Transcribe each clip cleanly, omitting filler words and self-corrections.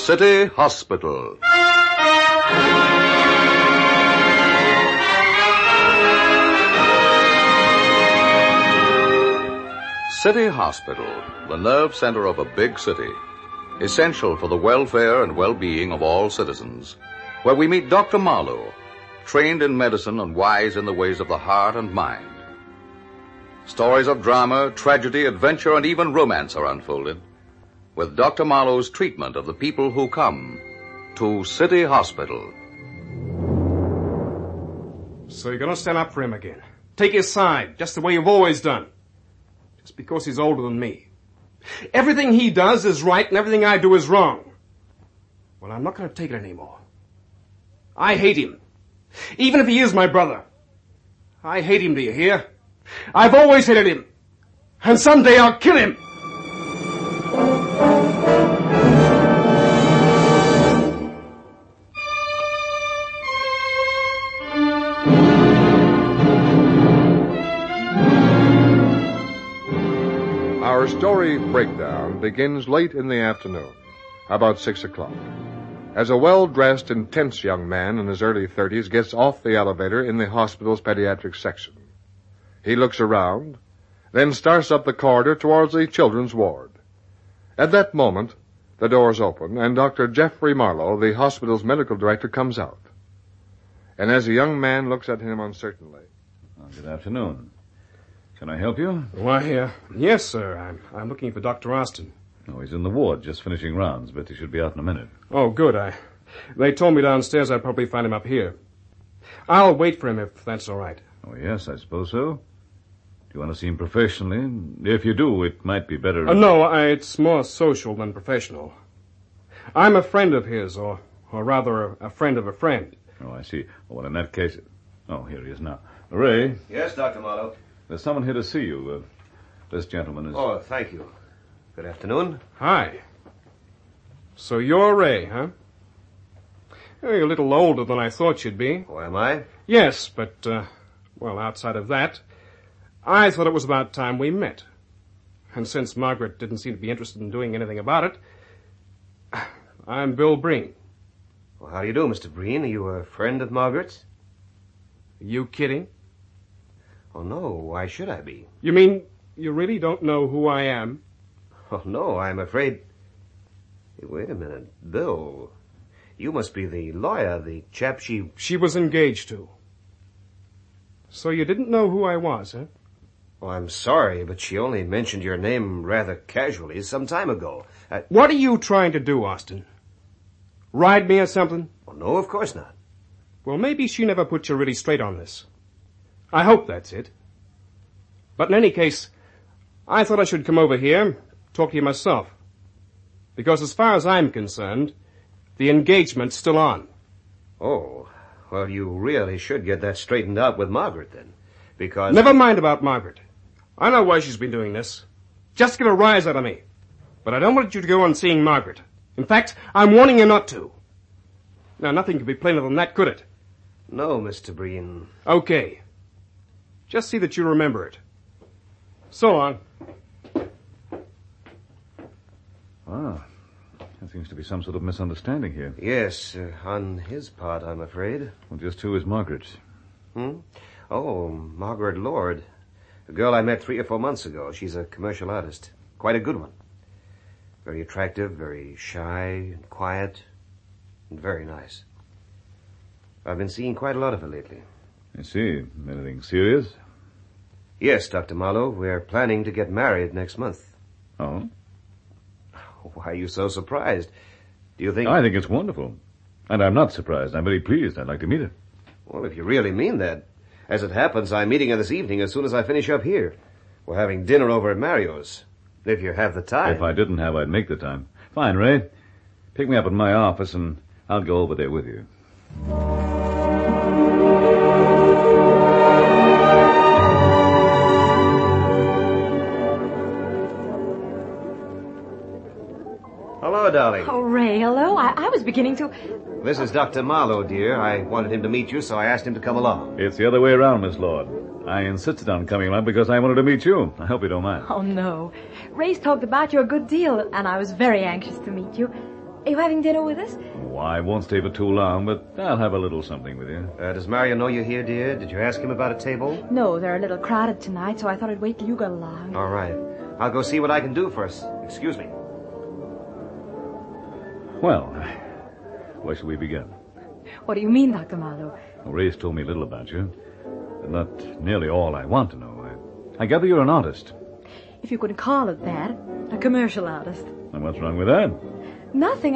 City Hospital. City Hospital, the nerve center of a big city, essential for the welfare and well-being of all citizens, where we meet Dr. Marlowe, trained in medicine and wise in the ways of the heart and mind. Stories of drama, tragedy, adventure, and even romance are unfolded with Dr. Marlowe's treatment of the people who come to City Hospital. So you're going to stand up for him again. Take his side, just the way you've always done. Just because he's older than me. Everything he does is right and everything I do is wrong. Well, I'm not going to take it anymore. I hate him. Even if he is my brother. I hate him, do you hear? I've always hated him. And someday I'll kill him. Our story breakdown begins late in the afternoon, about 6 o'clock, as a well-dressed, intense young man in his early 30s gets off the elevator in the hospital's pediatric section. He looks around, then starts up the corridor towards the children's ward. At that moment, the doors open, and Dr. Jeffrey Marlowe, the hospital's medical director, comes out. And as the young man looks at him uncertainly... Good afternoon. Can I help you? Why, yes, sir. I'm looking for Dr. Austin. Oh, he's in the ward, just finishing rounds, but he should be out in a minute. Oh, good. They told me downstairs I'd probably find him up here. I'll wait for him if that's all right. Oh, yes, I suppose so. Do you want to see him professionally? If you do, it might be better... No, it's more social than professional. I'm a friend of his, or rather a friend of a friend. Oh, I see. Well, in that case... Oh, here he is now. Ray? Yes, Dr. Marlowe. There's someone here to see you. This gentleman is... Oh, thank you. Good afternoon. Hi. So you're Ray, huh? You're a little older than I thought you'd be. Oh, am I? Yes, but, outside of that, I thought it was about time we met. And since Margaret didn't seem to be interested in doing anything about it, I'm Bill Breen. Well, how do you do, Mr. Breen? Are you a friend of Margaret's? Are you kidding? Oh, no. Why should I be? You mean you really don't know who I am? Oh, no, I'm afraid... Hey, wait a minute. Bill, you must be the lawyer, the chap She was engaged to. So you didn't know who I was, huh? Oh, I'm sorry, but she only mentioned your name rather casually some time ago. What are you trying to do, Austin? Ride me or something? Oh, no, of course not. Well, maybe she never put you really straight on this. I hope that's it. But in any case, I thought I should come over here, talk to you myself. Because as far as I'm concerned, the engagement's still on. Oh, well, you really should get that straightened out with Margaret, then. Because... Never mind about Margaret. I know why she's been doing this. Just get a rise out of me. But I don't want you to go on seeing Margaret. In fact, I'm warning you not to. Now, nothing could be plainer than that, could it? No, Mr. Breen. Okay. Just see that you remember it. So long. Ah, there seems to be some sort of misunderstanding here. Yes, on his part, I'm afraid. Well, just who is Margaret? Oh, Margaret Lord. A girl I met 3 or 4 months ago. She's a commercial artist. Quite a good one. Very attractive, very shy and quiet, and very nice. I've been seeing quite a lot of her lately. I see. Anything serious? Yes, Dr. Marlowe. We're planning to get married next month. Oh? Why are you so surprised? Do you think... I think it's wonderful. And I'm not surprised. I'm very pleased. I'd like to meet her. Well, if you really mean that. As it happens, I'm meeting her this evening as soon as I finish up here. We're having dinner over at Mario's. If you have the time. If I didn't have, I'd make the time. Fine, Ray. Pick me up in my office and I'll go over there with you. Hello, darling. Oh, Ray, hello. I was beginning to... This is Dr. Marlowe, dear. I wanted him to meet you, so I asked him to come along. It's the other way around, Miss Lord. I insisted on coming along because I wanted to meet you. I hope you don't mind. Oh, no. Ray's talked about you a good deal, and I was very anxious to meet you. Are you having dinner with us? Oh, I won't stay for too long, but I'll have a little something with you. Does Mario know you're here, dear? Did you ask him about a table? No, they're a little crowded tonight, so I thought I'd wait till you got along. All right. I'll go see what I can do for us. Excuse me. Well, where shall we begin? What do you mean, Dr. Marlowe? Well, Ray's told me a little about you, but not nearly all I want to know. I gather you're an artist. If you could call it that. A commercial artist. And what's wrong with that? Nothing,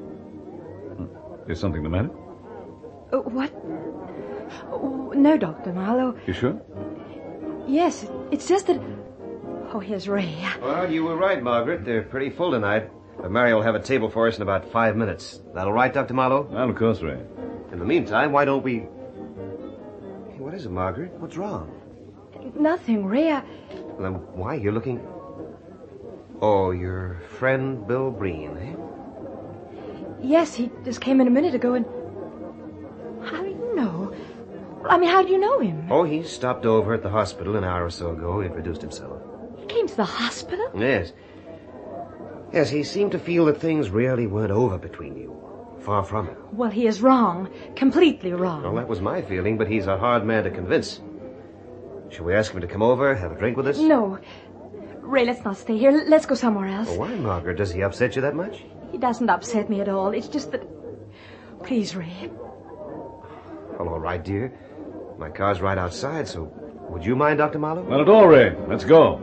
Is something the matter? What? No, Dr. Marlowe. You sure? Yes, it's just that... Oh, here's Ray. Well, you were right, Margaret. They're pretty full tonight. But Mario will have a table for us in about 5 minutes. That all right, Dr. Marlowe? Well, of course, Ray. In the meantime, why don't we... Hey, what is it, Margaret? What's wrong? Nothing, Ray. Well, then why? You're looking... Oh, your friend Bill Breen, eh? Yes, he just came in a minute ago and... How do you know? I mean, how do you know him? Oh, he stopped over at the hospital an hour or so ago. He introduced himself. He came to the hospital? Yes. Yes, he seemed to feel that things really weren't over between you. Far from it. Well, he is wrong. Completely wrong. Well, that was my feeling, but he's a hard man to convince. Shall we ask him to come over, have a drink with us? No. Ray, let's not stay here. Let's go somewhere else. Oh, why, Margaret? Does he upset you that much? He doesn't upset me at all. It's just that... Please, Ray. Well, all right, dear. My car's right outside, so would you mind, Dr. Marlowe? Not at all, Ray. Let's go.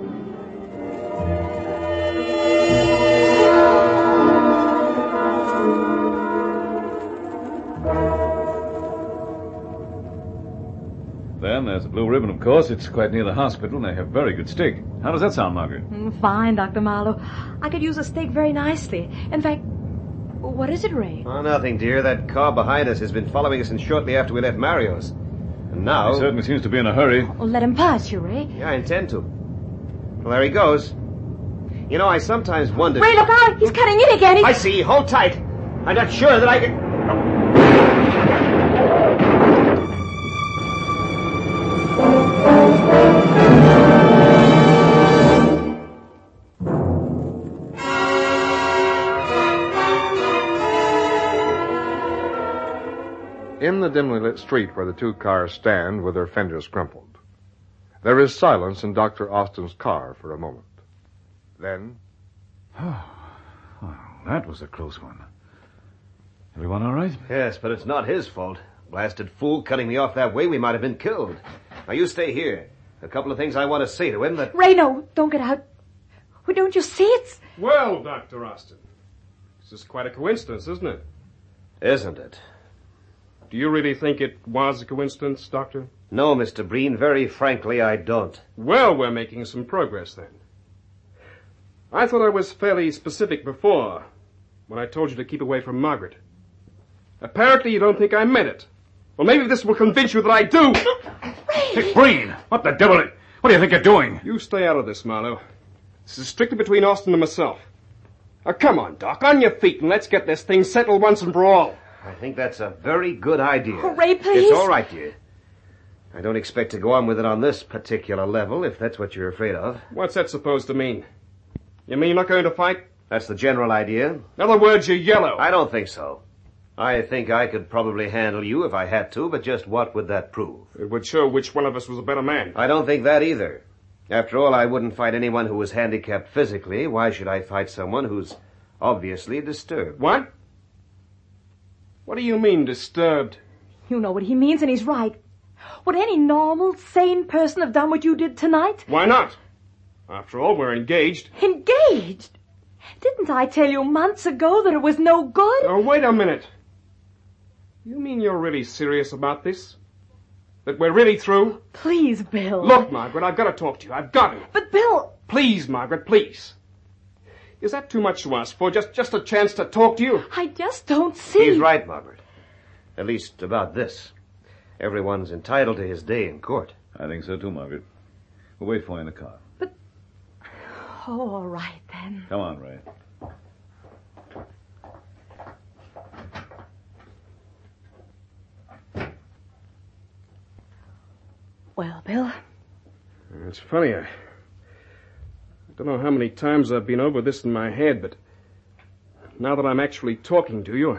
Then there's the Blue Ribbon, of course. It's quite near the hospital, and they have very good steak. How does that sound, Margaret? Fine, Dr. Marlowe. I could use a steak very nicely. In fact, what is it, Ray? Oh, nothing, dear. That car behind us has been following us since shortly after we left Mario's. And now... He certainly seems to be in a hurry. Well, let him pass you, Ray. Yeah, I intend to. Well, there he goes. You know, I sometimes wonder... Ray, look out! He's cutting in again! I see. Hold tight. I'm not sure that I can... In the dimly lit street where the two cars stand with their fenders crumpled, there is silence in Dr. Austin's car for a moment. Then... Well, that was a close one. Everyone all right? Yes, but it's not his fault. Blasted fool cutting me off that way, we might have been killed. Now, you stay here. A couple of things I want to say to him that... Ray, no, don't get out. Well, don't you see it's... Well, Dr. Austin, this is quite a coincidence, isn't it? Isn't it? Do you really think it was a coincidence, Doctor? No, Mr. Breen, very frankly, I don't. Well, we're making some progress then. I thought I was fairly specific before, when I told you to keep away from Margaret. Apparently you don't think I meant it. Well, maybe this will convince you that I do. Dick Breen! What the devil? What do you think you're doing? You stay out of this, Marlowe. This is strictly between Austin and myself. Now, come on, Doc, on your feet, and let's get this thing settled once and for all. I think that's a very good idea. Oh, Ray, please. It's all right, dear. I don't expect to go on with it on this particular level, if that's what you're afraid of. What's that supposed to mean? You mean you're not going to fight? That's the general idea. In other words, you're yellow. I don't think so. I think I could probably handle you if I had to, but just what would that prove? It would show which one of us was a better man. I don't think that either. After all, I wouldn't fight anyone who was handicapped physically. Why should I fight someone who's obviously disturbed? What? What do you mean, disturbed? You know what he means, and he's right. Would any normal, sane person have done what you did tonight? Why not? After all, we're engaged. Engaged? Didn't I tell you months ago that it was no good? Oh, wait a minute. You mean you're really serious about this? That we're really through? Please, Bill. Look, Margaret, I've got to talk to you. I've got to. But, Bill... Please, Margaret, please. Is that too much to ask for? Just a chance to talk to you? I just don't see... He's right, Margaret. At least about this. Everyone's entitled to his day in court. I think so, too, Margaret. We'll wait for you in the car. But... Oh, all right, then. Come on, Ray. Well, Bill... It's funny, I don't know how many times I've been over this in my head, but now that I'm actually talking to you,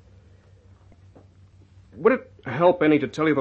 would it help any to tell you that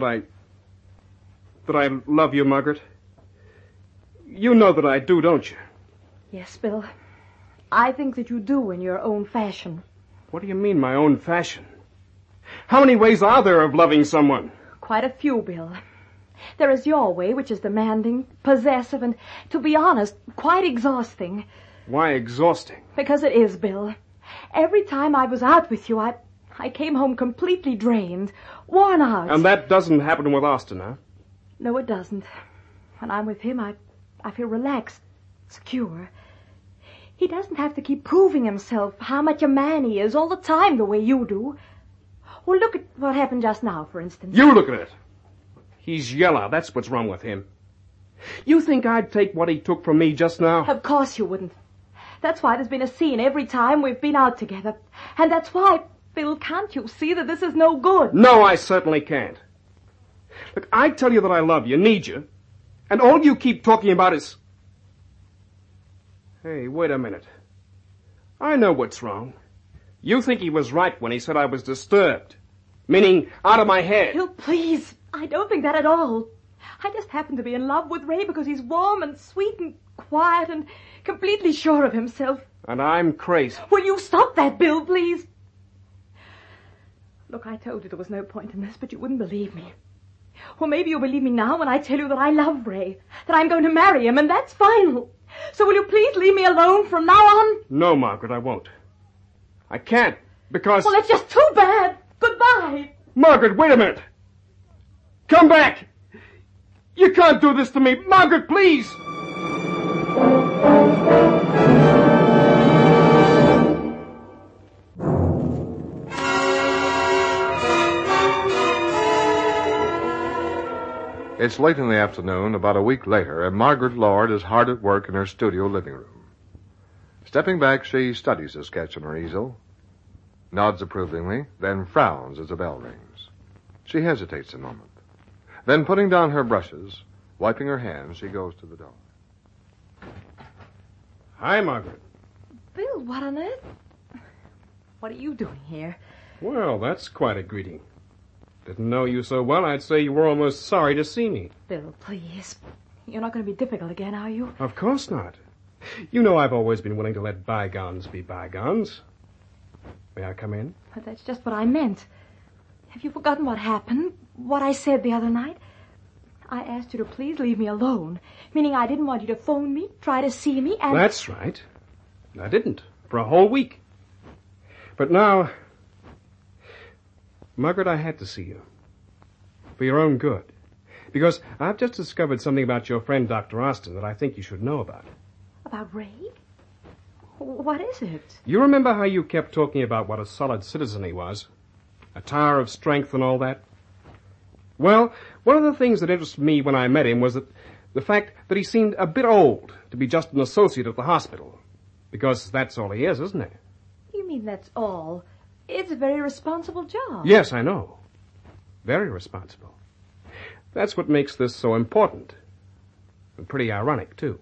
I love you, Margaret? You know that I do, don't you? Yes, Bill. I think that you do in your own fashion. What do you mean, my own fashion? How many ways are there of loving someone? Quite a few, Bill. There is your way, which is demanding, possessive, and, to be honest, quite exhausting. Why exhausting? Because it is, Bill. Every time I was out with you, I came home completely drained, worn out. And that doesn't happen with Austin, huh? No, it doesn't. When I'm with him, I feel relaxed, secure. He doesn't have to keep proving himself how much a man he is all the time the way you do. Well, look at what happened just now, for instance. You look at it. He's yellow. That's what's wrong with him. You think I'd take what he took from me just now? Of course you wouldn't. That's why there's been a scene every time we've been out together. And that's why, Bill, can't you see that this is no good? No, I certainly can't. Look, I tell you that I love you, need you, and all you keep talking about is... Hey, wait a minute. I know what's wrong. You think he was right when he said I was disturbed, meaning out of my head. Bill, please, I don't think that at all. I just happen to be in love with Ray because he's warm and sweet and quiet and completely sure of himself. And I'm crazy. Will you stop that, Bill, please? Look, I told you there was no point in this, but you wouldn't believe me. Well, maybe you'll believe me now when I tell you that I love Ray, that I'm going to marry him, and that's final. So will you please leave me alone from now on? No, Margaret, I won't. I can't, because... Well, it's just too bad. Goodbye. Margaret, wait a minute. Come back. You can't do this to me. Margaret, please. It's late in the afternoon, about a week later, and Margaret Lord is hard at work in her studio living room. Stepping back, she studies a sketch on her easel, nods approvingly, then frowns as the bell rings. She hesitates a moment. Then, putting down her brushes, wiping her hands, she goes to the door. Hi, Margaret. Bill, what on earth? What are you doing here? Well, that's quite a greeting. Didn't know you so well, I'd say you were almost sorry to see me. Bill, please. You're not going to be difficult again, are you? Of course not. You know I've always been willing to let bygones be bygones. May I come in? But that's just what I meant. Have you forgotten what happened? What I said the other night? I asked you to please leave me alone, meaning I didn't want you to phone me, try to see me, and... That's right. I didn't, for a whole week. But now... Margaret, I had to see you. For your own good. Because I've just discovered something about your friend, Dr. Austin, that I think you should know about. About Ray? What is it? You remember how you kept talking about what a solid citizen he was? A tower of strength and all that? Well, one of the things that interested me when I met him was the fact that he seemed a bit old to be just an associate at the hospital. Because that's all he is, isn't it? You mean that's all? It's a very responsible job. Yes, I know. Very responsible. That's what makes this so important. And pretty ironic, too.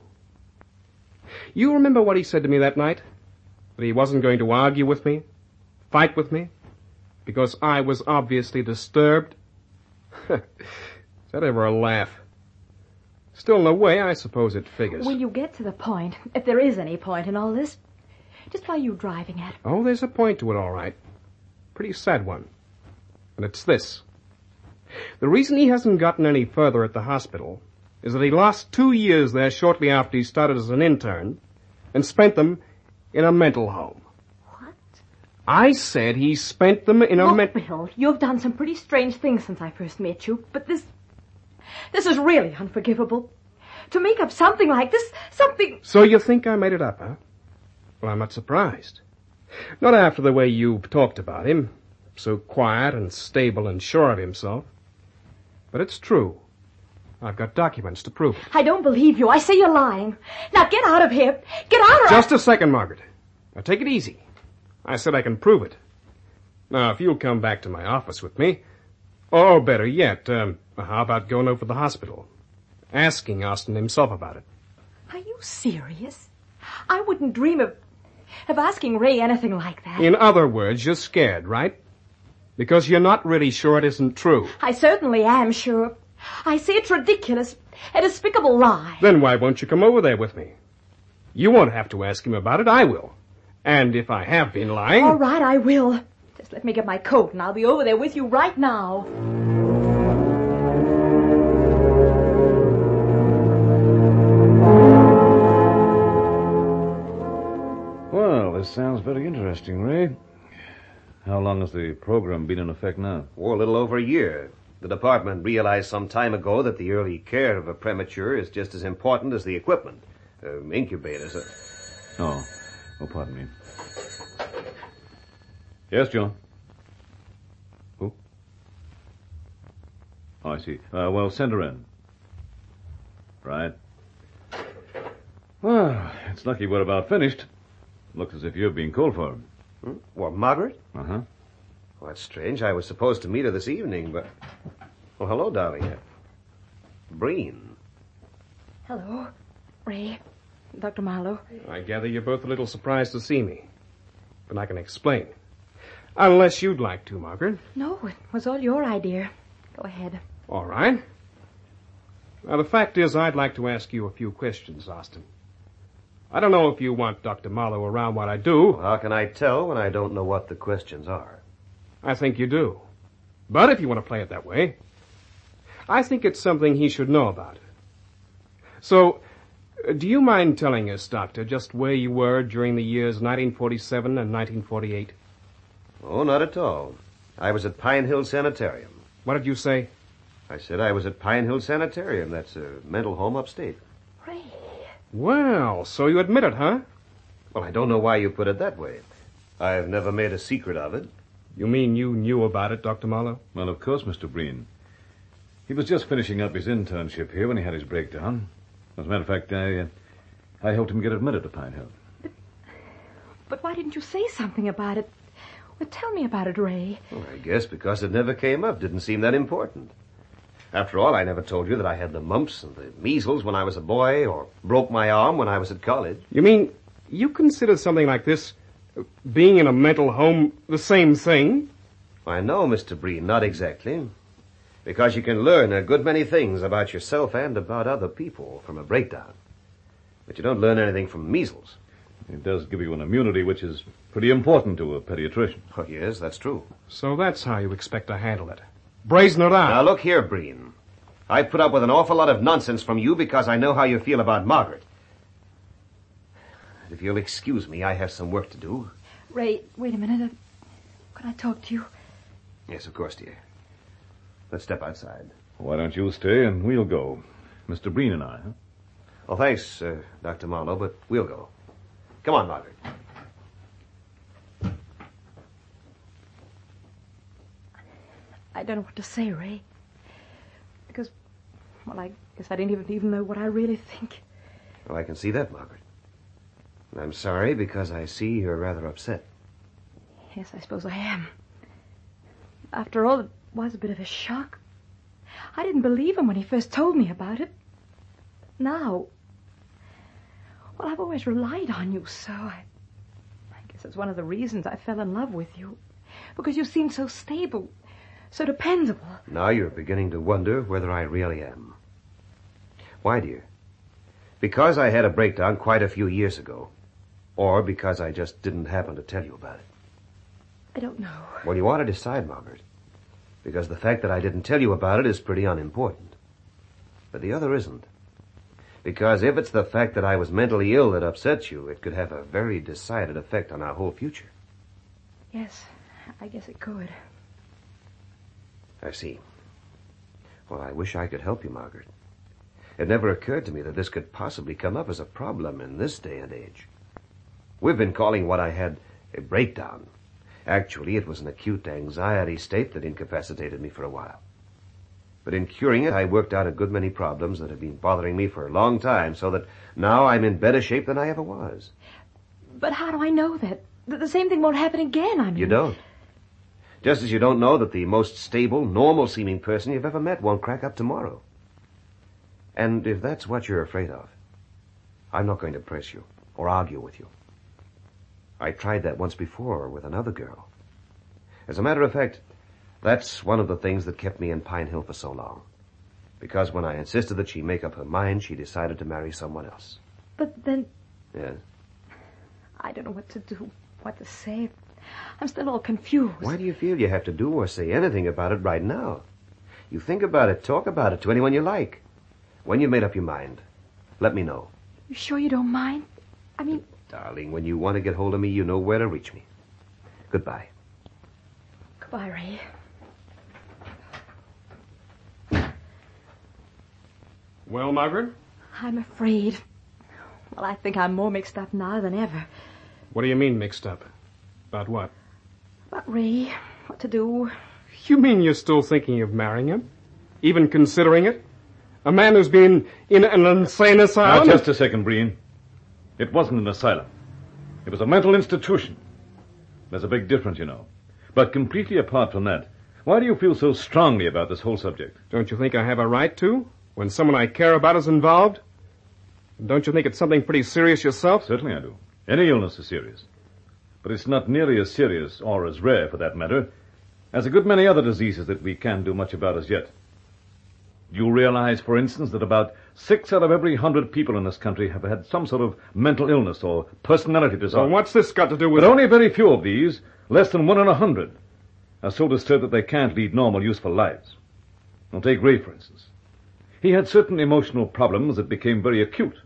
You remember what he said to me that night? That he wasn't going to argue with me? Fight with me? Because I was obviously disturbed? Is that ever a laugh? Still, in a way, I suppose it figures. Will you get to the point, if there is any point in all this? Just what are you driving at? Oh, there's a point to it, all right. Pretty sad one. And it's this. The reason he hasn't gotten any further at the hospital is that he lost 2 years there shortly after he started as an intern and spent them in a mental home. What? I said he spent them in a mental... Bill, you've done some pretty strange things since I first met you, but this is really unforgivable. To make up something like this, something... So you think I made it up, huh? Well, I'm not surprised. Not after the way you've talked about him. So quiet and stable and sure of himself. But it's true. I've got documents to prove it. I don't believe you. I say you're lying. Now get out of here. Get out of... Just a second, Margaret. Now take it easy. I said I can prove it. Now, if you'll come back to my office with me, or better yet, how about going over to the hospital? Asking Austin himself about it. Are you serious? I wouldn't dream of... of asking Ray anything like that. In other words, you're scared, right? Because you're not really sure it isn't true. I certainly am sure. I say it's ridiculous, a despicable lie. Then why won't you come over there with me? You won't have to ask him about it, I will. And if I have been lying... All right, I will. Just let me get my coat and I'll be over there with you right now. Well, this sounds very interesting, Ray. How long has the program been in effect now? Oh, a little over a year. The department realized some time ago that the early care of a premature is just as important as the equipment. Incubators. Oh, pardon me. Yes, John? Who? Oh, I see. Well, send her in. Right. Well, it's lucky we're about finished. Looks as if you're being called for. What, Margaret? Uh-huh. Well, that's strange. I was supposed to meet her this evening, but... Well, hello, darling. Breen. Hello, Ray, Dr. Marlowe. I gather you're both a little surprised to see me. But I can explain. Unless you'd like to, Margaret. No, it was all your idea. Go ahead. All right. Now, the fact is, I'd like to ask you a few questions, Austin. I don't know if you want Dr. Marlowe around while I do. Well, how can I tell when I don't know what the questions are? I think you do. But if you want to play it that way, I think it's something he should know about. So, do you mind telling us, Doctor, just where you were during the years 1947 and 1948? Oh, not at all. I was at Pine Hill Sanitarium. What did you say? I said I was at Pine Hill Sanitarium. That's a mental home upstate. Ray. Well, so you admit it, huh? Well, I don't know why you put it that way. I've never made a secret of it. You mean you knew about it, Dr. Marlowe? Well, of course, Mr. Breen. He was just finishing up his internship here when he had his breakdown. As a matter of fact, I helped him get admitted to Pine Hill. But why didn't you say something about it? Well, tell me about it, Ray. Well, I guess because it never came up. Didn't seem that important. After all, I never told you that I had the mumps and the measles when I was a boy or broke my arm when I was at college. You mean you consider something like this, being in a mental home, the same thing? I know, Mr. Breen, not exactly. Because you can learn a good many things about yourself and about other people from a breakdown. But you don't learn anything from measles. It does give you an immunity, which is pretty important to a pediatrician. Oh, yes, that's true. So that's how you expect to handle it. Brazen it out. Now, look here, Breen. I put up with an awful lot of nonsense from you because I know how you feel about Margaret. If you'll excuse me, I have some work to do. Ray, wait a minute. Can I talk to you? Yes, of course, dear. Let's step outside. Why don't you stay and we'll go? Mr. Breen and I, huh? Well, thanks, Dr. Marlowe, but we'll go. Come on, Margaret. I don't know what to say, Ray. Because, well, I guess I didn't even know what I really think. Well, I can see that, Margaret. And I'm sorry because I see you're rather upset. Yes, I suppose I am. After all, it was a bit of a shock. I didn't believe him when he first told me about it. Now, well, I've always relied on you so. I guess it's one of the reasons I fell in love with you. Because you seemed so stable, so dependable. Now you're beginning to wonder whether I really am. Why, dear? Because I had a breakdown quite a few years ago. Or because I just didn't happen to tell you about it. I don't know. Well, you ought to decide, Margaret. Because the fact that I didn't tell you about it is pretty unimportant. But the other isn't. Because if it's the fact that I was mentally ill that upsets you, it could have a very decided effect on our whole future. Yes, I guess it could. I see. Well, I wish I could help you, Margaret. It never occurred to me that this could possibly come up as a problem in this day and age. We've been calling what I had a breakdown. Actually, it was an acute anxiety state that incapacitated me for a while. But in curing it, I worked out a good many problems that had been bothering me for a long time, so that now I'm in better shape than I ever was. But how do I know that? That the same thing won't happen again, I mean. You don't. Just as you don't know that the most stable, normal-seeming person you've ever met won't crack up tomorrow. And if that's what you're afraid of, I'm not going to press you or argue with you. I tried that once before with another girl. As a matter of fact, that's one of the things that kept me in Pine Hill for so long. Because when I insisted that she make up her mind, she decided to marry someone else. But then... Yes? I don't know what to do, what to say. I'm still all confused. Why do you feel you have to do or say anything about it right now? You think about it, talk about it to anyone you like. When you've made up your mind, let me know. You sure you don't mind? I mean... Darling, when you want to get hold of me, you know where to reach me. Goodbye. Goodbye, Ray. Well, Margaret? I'm afraid. Well, I think I'm more mixed up now than ever. What do you mean mixed up? About what? About Ray, what to do. You mean you're still thinking of marrying him? Even considering it? A man who's been in an insane asylum? Now, just a second, Breen. It wasn't an asylum. It was a mental institution. There's a big difference, you know. But completely apart from that, why do you feel so strongly about this whole subject? Don't you think I have a right to, when someone I care about is involved? Don't you think it's something pretty serious yourself? Certainly I do. Any illness is serious. But it's not nearly as serious, or as rare for that matter, as a good many other diseases that we can't do much about as yet. You realize, for instance, that about 6 out of every 100 people in this country have had some sort of mental illness or personality disorder. So what's this got to do with... But only very few of these, less than 1 in 100, are so disturbed that they can't lead normal, useful lives. Now, take Ray, for instance. He had certain emotional problems that became very acute.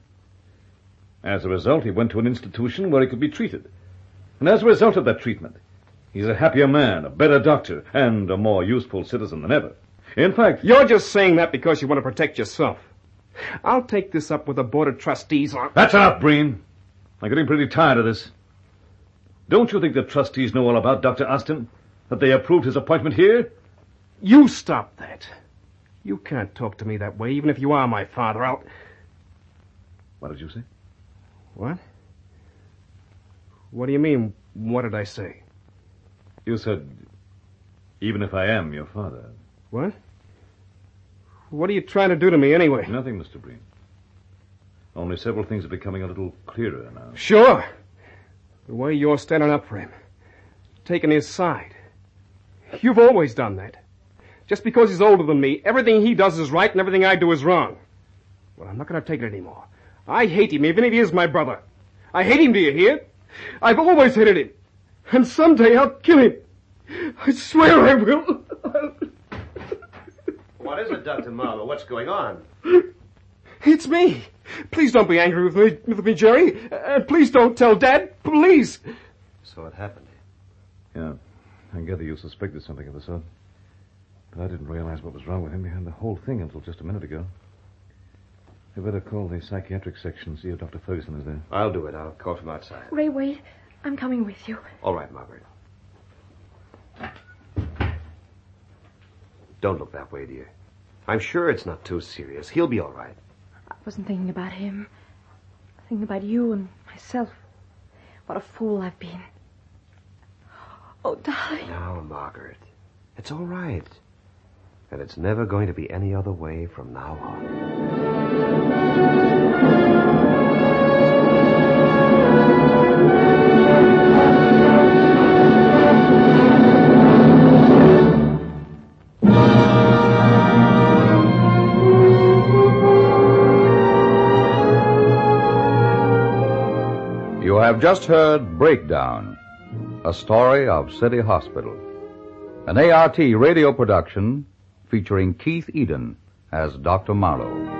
As a result, he went to an institution where he could be treated. And as a result of that treatment, he's a happier man, a better doctor, and a more useful citizen than ever. In fact... You're just saying that because you want to protect yourself. I'll take this up with the Board of Trustees. That's enough, Breen. I'm getting pretty tired of this. Don't you think the trustees know all about Dr. Austin? That they approved his appointment here? You stop that. You can't talk to me that way, even if you are my father. What did you say? What? What do you mean, what did I say? You said, even if I am your father. What? What are you trying to do to me, anyway? Nothing, Mr. Breen. Only several things are becoming a little clearer now. Sure. The way you're standing up for him. Taking his side. You've always done that. Just because he's older than me, everything he does is right and everything I do is wrong. Well, I'm not going to take it anymore. I hate him, even if he is my brother. I hate him, do you hear? I've always hated him. And someday I'll kill him. I swear I will. What is it, Dr. Marlowe? What's going on? It's me. Please don't be angry with me, Jerry. Please don't tell Dad. Please. So it happened. Yeah. I gather you suspected something of the sort. But I didn't realize what was wrong with him behind the whole thing until just a minute ago. You better call the psychiatric section, see if Dr. Ferguson is there. I'll do it. I'll call from outside. Ray, wait. I'm coming with you. All right, Margaret. Don't look that way, dear. I'm sure it's not too serious. He'll be all right. I wasn't thinking about him. Thinking about you and myself. What a fool I've been. Oh, darling. Now, Margaret, it's all right. And it's never going to be any other way from now on. You have just heard Breakdown, a story of City Hospital, an ART radio production featuring Keith Eden as Dr. Marlowe.